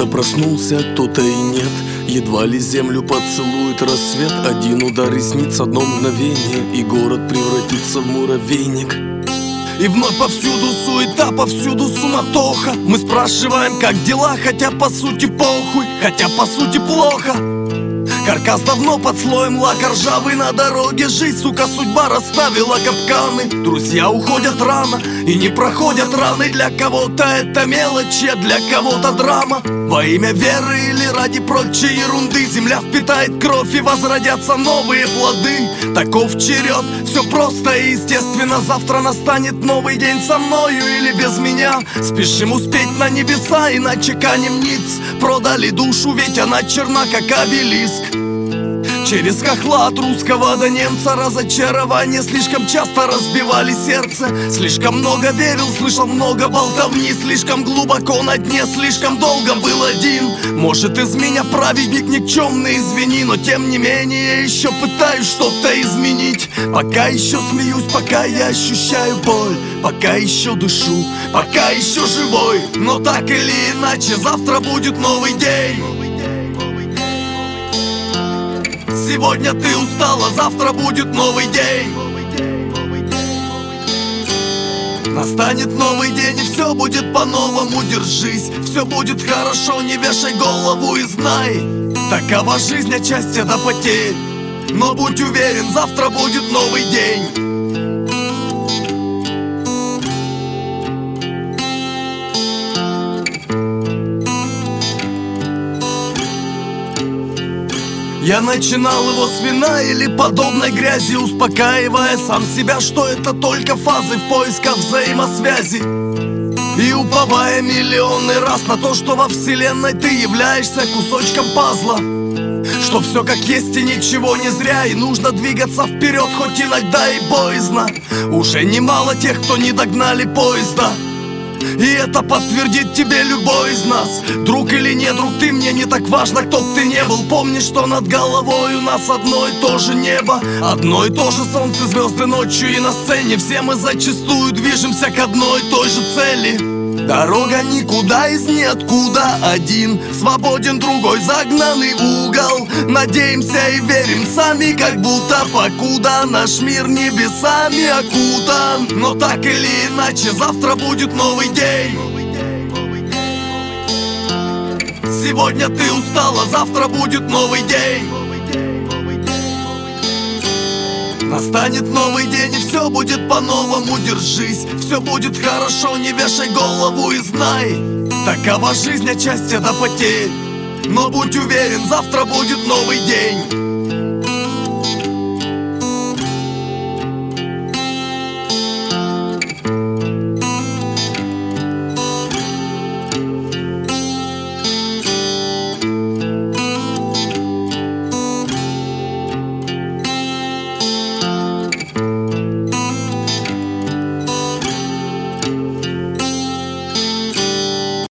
Кто-то проснулся, кто-то и нет. Едва ли землю поцелует рассвет. Один удар ресниц, одно мгновение, и город превратится в муравейник. И вновь повсюду суета, повсюду суматоха. Мы спрашиваем, как дела, хотя по сути похуй, хотя по сути плохо. Каркас давно под слоем лака ржавый на дороге. Жизнь, сука, судьба расставила капканы. Друзья уходят рано и не проходят раны. Для кого-то это мелочь, а для кого-то драма. Во имя веры или ради прочей ерунды земля впитает кровь и возродятся новые плоды. Таков черед, все просто и естественно. Завтра настанет новый день со мною или без меня. Спешим успеть на небеса, иначе канем ниц. Продали душу, ведь она черна, как обелиск. Через хохла от русского до немца разочарование слишком часто разбивали сердце. Слишком много верил, слышал много болтовни. Слишком глубоко на дне, слишком долго был один. Может, из меня праведник никчемный, извини, но тем не менее я еще пытаюсь что-то изменить. Пока еще смеюсь, пока я ощущаю боль, пока еще дышу, пока еще живой. Но так или иначе завтра будет новый день. Сегодня ты устала, завтра будет новый день. Настанет новый день, и все будет по-новому. Держись, все будет хорошо, не вешай голову и знай, такова жизнь, отчасти до потерь. Но будь уверен, завтра будет новый день. Я начинал его с вина или подобной грязи, успокаивая сам себя, что это только фазы в поисках взаимосвязи. И уповая миллионный раз на то, что во вселенной ты являешься кусочком пазла. Что все как есть и ничего не зря, и нужно двигаться вперед, хоть иногда и боязно. Уже немало тех, кто не догнали поезда, и это подтвердит тебе любой из нас. Друг или не друг, ты мне не так важно, кто б ты не был. Помни, что над головой у нас одно и то же небо, одно и то же солнце, звезды ночью и на сцене. Все мы зачастую движемся к одной и той же цели. Дорога никуда из ниоткуда, один свободен, другой загнанный в угол. Надеемся и верим сами, как будто покуда наш мир небесами окутан. Но так или иначе завтра будет новый день. Сегодня ты устала, завтра будет новый день. Настанет новый день, и все будет по-новому. Держись, все будет хорошо, не вешай голову и знай, такова жизнь, отчасти до потерь. Но будь уверен, завтра будет новый день.